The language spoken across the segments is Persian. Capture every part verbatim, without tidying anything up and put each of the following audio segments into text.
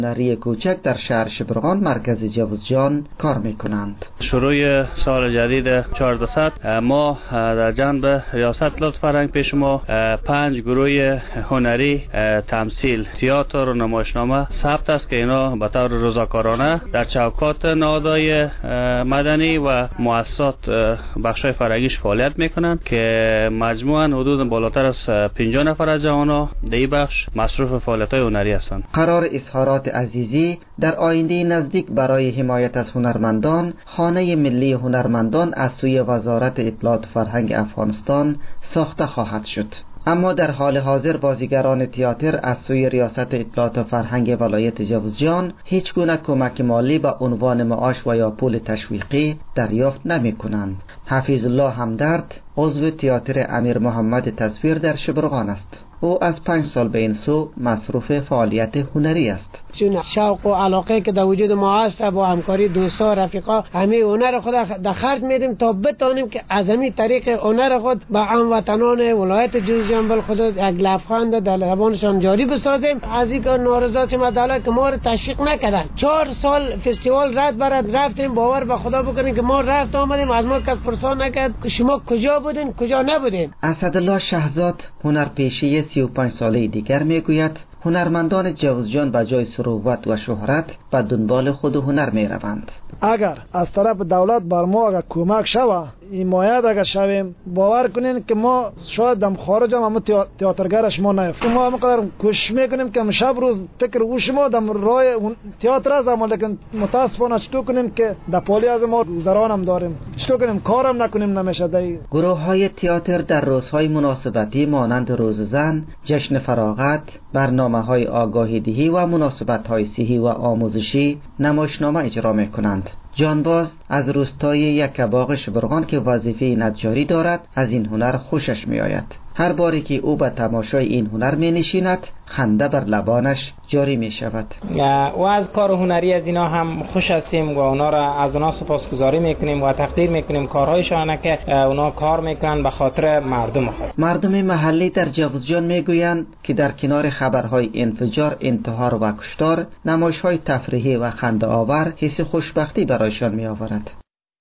هنری کوچک در شهر شبرغان مرکز جوزجان کار میکنند. شروع سال جدید چهاردهصد ما در جنب ریاست لطف فرهنگ پیش ما پنج گروه هنری تمثیل، تئاتر و نمایشنامه ثبت است که اینا به طور روزکارانه در چوکات نهادهای مدنی و مؤسسات بخشای فرهنگیش فعالیت میکنند که مجموعاً حدود بالاتر از پنجاه نفر از جوانان در این بخش مصروف فعالیت‌های هنری هستند. قرار اظهارات عزیزی در آینده نزدیک برای حمایت از هنرمندان خانه ملی هنرمندان از سوی وزارت اطلاعات فرهنگ افغانستان ساخته خواهد شد. اما در حال حاضر بازیگران تئاتر از سوی ریاست اطلاعات فرهنگ ولایت جوزجان هیچ گونه کمک مالی به عنوان معاش و یا پول تشویقی دریافت نمی کنند. حفیظ الله همدرد عضو تئاتر امیر محمد تصویر در شبرغان است. او از پنج سال به این سو مصروف فعالیت هنری است. چون شوق و علاقه که در وجود ما هست با همکاری دوستا رفیقا همه هنر خود در خرج میدیم تا بتانیم که از همین طریق هنر خود به هموطنان ولایت جوزجان بالخصوص یک لبخند در لبانشان جاری بسازیم. از این نارضا مداله که ما رو تشویق نکردن، چهار سال فستیوال رد برد رفتیم، باور به خدا بکنیم که ما رفت آمدیم از ما کس پرسان نکرد که شما کجا بودین کجا نبودین. اسدالله شهزاد هنرپیشه سی و پنج ساله دیگر میگوید هنرمندان جوزجان به جای ثروت و شهرت به دنبال خود هنر می روند. اگر از طرف دولت بر ما اگر کمک شوه، حمایت اگر شویم، باور کنین که ما شاید دم خارج هم تئاترگرش ما نیفتیم. ما همقدر کوشش میکنیم که شب روز فکر او شما دم راه تئاتر است، اما لیکن متاسفانه چطور کنیم که در پالی از ما گذران هم داریم، چطور کنیم کارم نکنیم نمیشه. دی گروه های تئاتر در روزهای مناسبتی مانند روز زن، جشن فراغت، برنامه های آگاهی دهی و مناسبت های صحی و آموزشی نمایشنامه اجرا می کنند. جانباز از روستای یکباغ شبرغان که وظیفه نجاری دارد از این هنر خوشش می آید. هر باری که او به تماشای این هنر می نشیند خنده بر لبانش جاری می شود. و از کار هنری از اینا هم خوش هستیم و اونا را از اونا سپاسگزاری میکنیم و تقدیر میکنیم کارهایشان که اونا کار میکنن به خاطر مردم خود. مردم محلی در جوزجان میگویند که در کنار خبرهای انفجار، انتحار و کشتار، نمایش‌های تفریحی و خنده آور حس خوشبختی برایشان می آورد.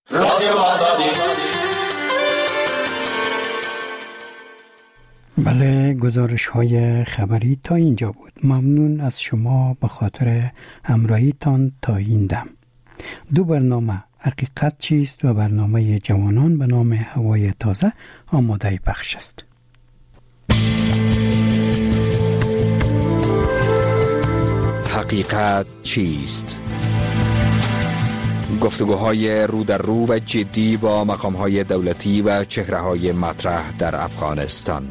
بله، گزارش های خبری تا اینجا بود. ممنون از شما به خاطر همراهیتان تا این دم. دو برنامه حقیقت چیست و برنامه جوانان به نام هوای تازه آماده پخش است. حقیقت چیست؟ گفتگوهای رو در رو و جدی با مقامهای دولتی و چهره‌های مطرح در افغانستان.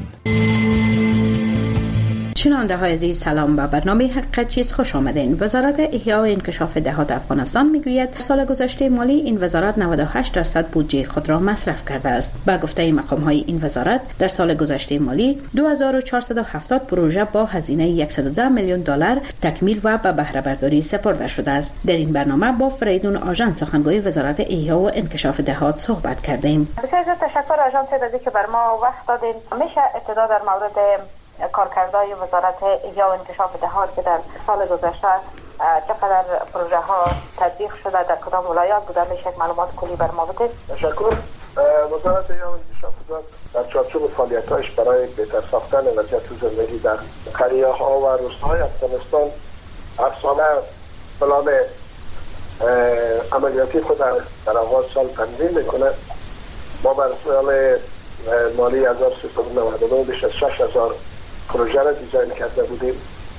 شنونده های عزیز سلام، به برنامه حقیقت چیست خوش آمدین. وزارت احیا و انکشاف دهات افغانستان میگوید سال گذشته مالی این وزارت نود و هشت درصد بودجه خود را مصرف کرده است. با گفته مقام های این وزارت در سال گذشته مالی دو هزار و چهارصد و هفتاد پروژه با هزینه صد و ده میلیون دلار تکمیل و به بهره برداری سپرده شده است. در این برنامه با فریدون آژان سخنگوی وزارت احیا و انکشاف دهات صحبت کردیم. بسیار تشکر آژان تعدادی که بر ما وقت دادین. میشه ابتدا در مورد کارکردهای وزارت احیا و انکشاف دهات که در سال گذشته چقدر پروژه ها تطبیق شده، در کدام ولایات بوده، میشه معلومات کلی بر ما بدید؟ تشکر. وزارت احیا و انکشاف دهات در چارچوب فعالیت‌هایش برای بهتر ساختن وضعیت زندگی در قریه‌ها و روستاهای افغانستان هر ساله پلان عملیاتی خود در آغاز سال تنظیم میکنه. ما بر سال مالی هزار و سیصد و نود و نه بیش از شش هزار پروژه را دیزاین کرده بودیم.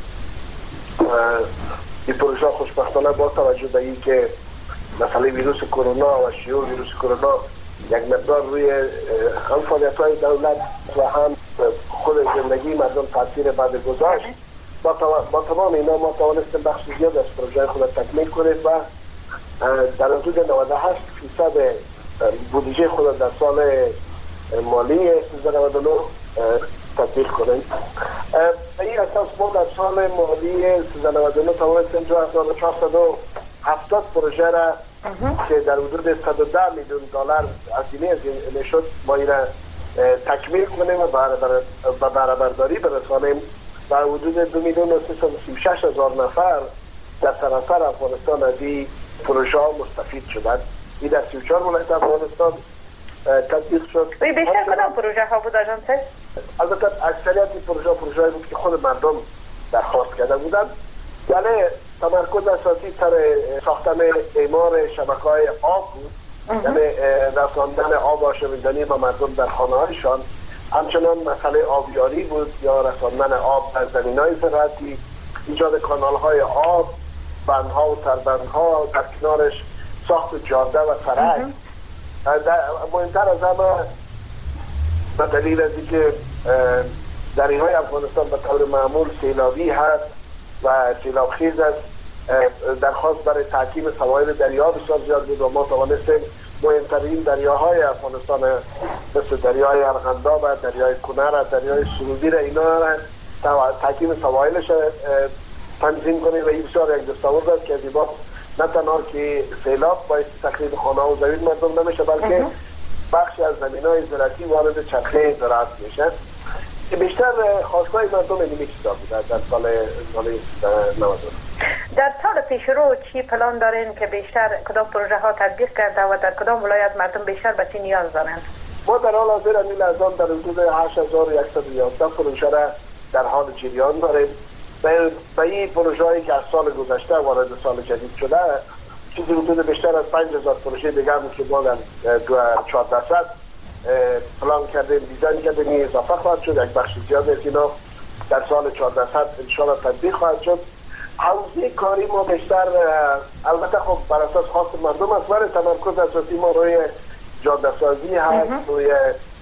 این پروژه خوشبختانه با توجه به این که مسئله ویروس کرونا و شیوع ویروس کرونا یک مقدار روی هم فعالیت‌های دولت و هم خود زندگی مردم تاثیر بعد گذاشت، با, با تمام اینا ما توانستیم بخش زیاد از پروژه خود تکمیل کنیم و در حدود نود و هشت فیصد بودجه خود در سال مالی سیزده نود و نه تطبیق کنیم. این اساس ما در سال مالی سیزده نود و نه توانستیم دو هزار و چهارصد و هفتاد پروژه را که در حدود صد و ده میلیون دلار هزینه شد ما این را تکمیل کنیم و به بهره برداری برسانیم. در حدود دو میلیون و سیصد و سی و شش هزار نفر در سراسر افغانستان از این پروژه ها مستفید شدند. این در سی و چهار ولایت افغانستان تطبیق شد. بیشتر کدام پروژه ها بود آژانس؟ البته اکثریت پروژه پروژه بود که خود مردم درخواست کرده بودند. ولی تمرکز اساسی سر ساختن اعمار شبکه‌های آب بود، یعنی رساندن آب آشامیدنی به مردم در خانه‌هایشان. همچنان مسئله آبیاری بود یا رساندن آب در زمین‌های زراعتی، ایجاد کانال‌های آب، بندها و سربندها، در کنارش ساخت جاده و سرک. مهمتر از همه به دلیل از اینکه دریاهای افغانستان به طور معمول سیلابی هست و سیلاب خیز است، درخواست برای تحکیم سواحل دریا بسیار زیاد بود و ما توانستیم مهمترین دریاهای افغانستان مثل دریای ارغنداب و دریای کنر و دریای سرودی را اینا را تحکیم سواحلش تنظیم کنیم و این بسیار یک دستاورد است که دیبا نه تنها که سیلاب باعث تخریب خانه و زمین مردم نمیشه، بلکه بخشی از زمین‌های زراعتی وارد چرخه زراعت میشه. بیشتر خواستگاه مردم اینمی چیزا بوده در سال نود. در سال پیش رو چی پلان دارین که بیشتر کدام پروژه ها تطبیق کرده و در کدام ولایت مردم بیشتر به چی نیاز دارن؟ ما در حال حاضر امی لحظان در حدود هشت هزار و صد و یازده پروژه را در حال جریان داریم. به این پروژه هایی که از سال گذشته وارد سال جدید شده چیزی حدود بیشتر از پنج هزار پروژه دیگه هم که ما در چهارده صد پلان کردیم، دیزاین کردیم، این اضافه خواهد شد. یک بخش زیاد از اینا در سال چهارده صد انشاءالله تطبیق خواهد شد. حوزه کاری ما بیشتر البته خب بر اساس خواست مردم است، ولی تمرکز اساسی ما روی جاده سازی هست، روی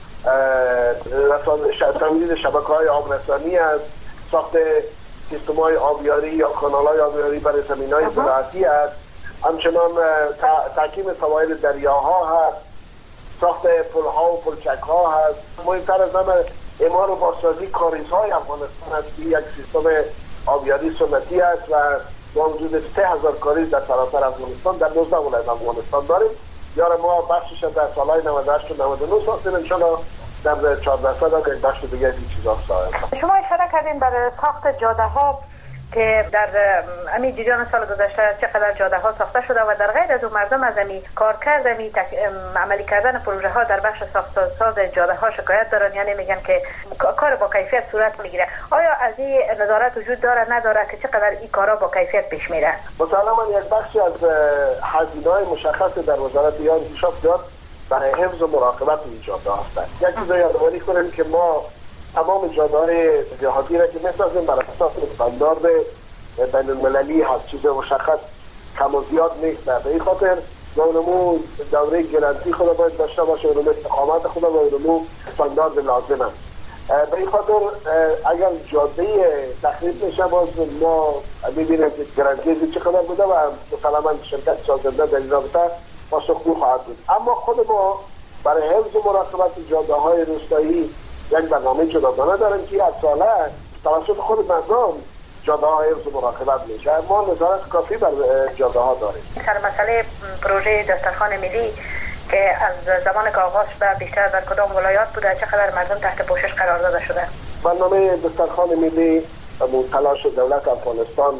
تمدید شبکه‌های آبرسانی است، ساخت سیستم‌های آبیاری یا کانال‌های آبیاری برای زمین‌های زراعتی است، همچنان تحکیم سواحل دریاها هست، ساخت پل‌ها و پلچک‌ها هست. مهمتر از همه اعمار و بازسازی کاریزهای افغانستان است که یک سیستم آبیاری سنتی است و با وجود سه هزار کاریز در سراسر افغانستان در نوزده ولایت افغانستان داریم. یاره ما بخشش در سالهای نود و هشت و نود و نه ساختیم، انشاءالله در چهارده صد هم یک بخش دیگه این چیزا ساختیم. شما اشاره کردین برای ساخت جاده ها که در امی جریان سال گذشته چقدر جاده ها ساخته شده و در غیر از اون مردم از امی کار کرده می تک... عملی کردن پروژه ها در بخش ساخت ساز جاده ها شکایت دارن، یعنی میگن که کار با کیفیت صورت میگیره. آیا از این نظارت وجود داره نداره که چقدر این کارا با کیفیت پیش میره؟ مسلما یک بخشی از هزینه‌های مشخص در وزارت یا انکشاف داد برای حفظ و مراقبت این جاده هست. یک چیز یادآوری کنیم که ما تمام جاده‌های جهادی را که می‌سازیم بر اساس استاندارد بین المللی هست، چیز مشخص کم و زیاد نیست. به این خاطر اونمو دوره گارانتی خود باید داشته باشه، اونمو استقامت خود و اونمو استاندارد لازم است. به این خاطر اگر جاده تخریب میشه باز ما می‌بینیم که گارانتی چه خبر بوده و مسلماً شرکت سازنده در این رابطه پاسخگو خواهد بود. اما خود ما برای حفظ و مراقبت جاده‌های روستایی یک برنامه جداگانه داریم که از ساله توسط خود مردم جاده ها حفظ و مراقبت میشه. ما نظارت کافی بر جاده ها داریم. سر مسئله پروژه دسترخوان ملی که از زمان که آغاز شده بیشتر در کدام ولایات بوده، چقدر مردم تحت پوشش قرار داده شده؟ برنامه دسترخوان ملی تلاش دولت افغانستان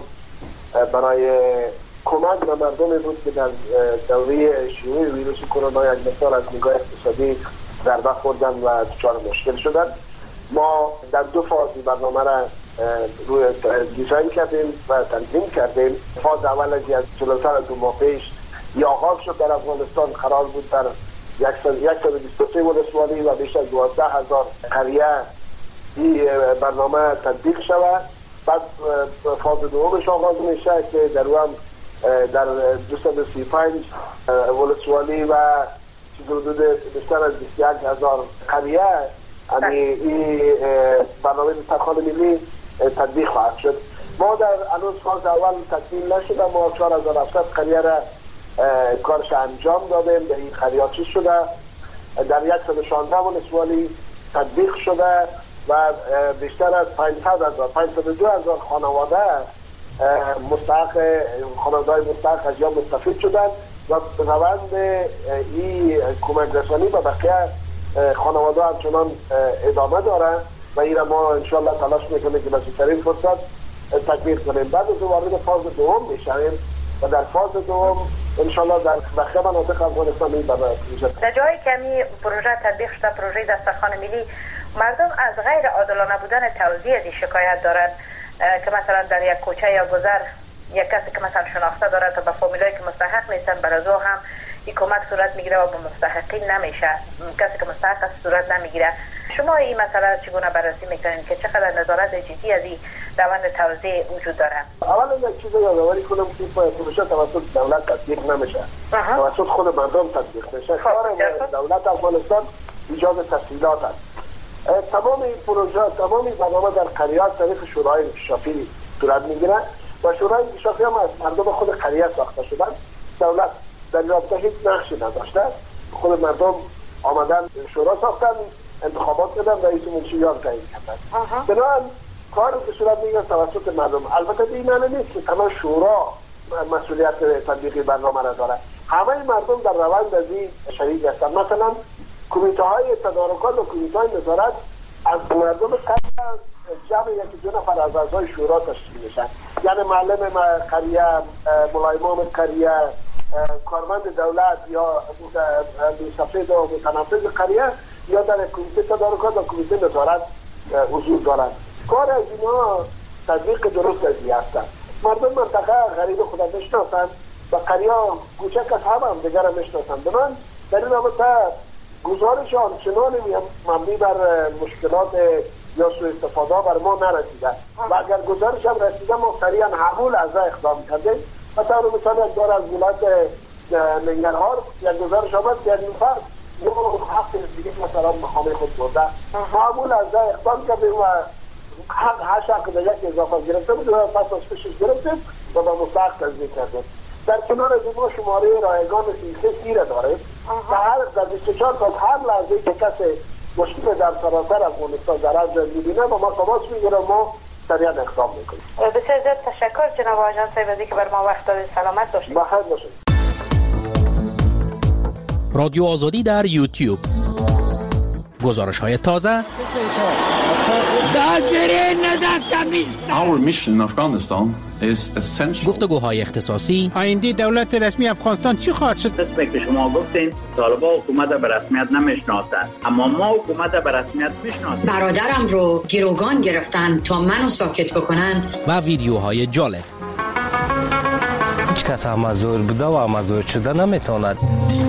برای کمک به مردم بود که در دوره شیوع ویروس کرونا یک مقدار از نگاه اقتصادی ضربه خوردن و دچار مشکل شدن. ما در دو فاز برنامه را روی دیزاین کردیم و تنظیم کردیم. فاز اول از جلوتر دو ماه پیش یا آغاز شد در افغانستان، قرار بود در صد و بیست و سه ولسوالی و بیش از دوازده هزار قریه این برنامه تطبیق شود. بعد فاز دومش آغاز میشه که در هم در دویست و سی و پنج ولسوالی و حدود بیشتر از بیست و یک هزار قریه این برنامه دسترخوان ملی تطبیق خواهد شد. ما در هنوز فاز اول تکمیل نشده، ما چهار هزار و هفتصد قریه را کارش انجام دادیم. به این قریه چیز شده در صد و شانزده ولسوالی تطبیق شده و بیشتر از پانصد هزار پانصد و دو هزار خانواده مستحق خانواده مستحق از یا مستفید شدند و روند این کمک رسانی به بقیه خانواده همچنان ادامه داره و این را ما انشاءالله تلاش میکنیم که بسیارترین فرصت تکمیل کنیم. بعد از وارد فاز دوم میشویم و در فاز دوم انشالله در بخش مناطق افغانستان این پروژه در جایی که می پروژه تطبیق شده، پروژه دسترخوان ملی، مردم از غیر عادلانه بودن توزیع از شکایت دارند که مثلا در یک کوچه یا گذر یک کسی که مثلا شناخته داره تا به فامیلایی که مستحق نیستن برای او هم این کمک صورت میگیره و به مستحقین نمیشه، کسی که مستحق است صورت نمیگیره. شما این مسئله چگونه بررسی میکنین که چقدر نظارت جدی از این روند توزیع وجود داره؟ اولا یک چیز یادآوری کنم که پروژه توسط دولت تطبیق نمیشه، توسط خود مردم تطبیق میشه. کار دولت افغانستان ایجاد تسهیلات است. تمام این پروژه، تمام این برنامه در قریات طریق شورای انکشافی صورت میگیره و شورای انکشافی هم از مردم خود قریه ساخته شدن. دولت در رابطه هیچ نقشی نداشته، خود مردم آمدن شورا ساختن، انتخابات کردن، رئیس منشیان تعیین کردن. بنابراین کاری که صورت میگیره توسط مردم. البته این معنی نیست که تمام شورا مسئولیت تطبیق برنامه را داره. همه مردم در روند از این شریک هستند. مثلا کمیته های تدارکات و کمیته های نظارت از مردم جمع یکی دو نفر از اعضای شورا تشکیل میشن، یعنی معلم قریه، ملایمام قریه، کارمند دولت یا مستفید و متنفذ قریه یا در کمیته تدارکات و کمیته نظارت حضور دارند. کار از اینا تطبیق درست از این هستند. مردم منطقه غریب خود میشناسند و قریه کوچک از هم هم دیگر میشناسند. من در این رابطه گزارش آنچنان مبنی بر مشکلات یا سوء استفاده بر ما نرسیده و اگر گزارش هم رسیده ما سریعا حمول از اقدام کردیم. مثلا مثلا یک دار از ولایت ننگرهار یک گزارش آمد که یک نفر یه حق دیگه مثلا مقام خود برده، حمول از اقدام کردیم و حق هشت حق دیگه که اضافه گرفته بود و پس از پیشش گرفتیم و به مستحق تضمین کردیم. در کنار از ما شماره رایگان سیخه سیره داریم و هر در بیست و چهار ساعت هر لحظه که کسی مشکل در سراسر افغانستان در از میبینه و ما تماس میگیرم ما سریعا اقدام میکنیم. بسیار زیاد تشکر جناب آژان صاحب که بر ما وقت دادید. سلامت باشید. بخیر باشید. رادیو آزادی در یوتیوب، گزارش های تازه، Our mission in Afghanistan is essential. گفتگوهای اختصاصی. آینده دولت رسمی افغانستان چی خواهد شد؟ مثل که شما گفتین طالبان حکومت به رسمیت نمیشناسند، اما ما حکومت به رسمیت میشناسیم. برادرم رو گروگان گرفتن تا منو ساکت بکنن. و ویدیوهای جالب. هیچ کس امازور بوده و امازور شده نمیتواند.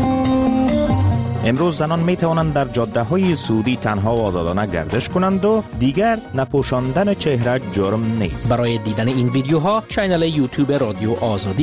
امروز زنان می توانند در جاده های سعودی تنها و آزادانه گردش کنند و دیگر نپوشاندن چهره جرم نیست. برای دیدن این ویدیوها کانال یوتیوب رادیو آزادی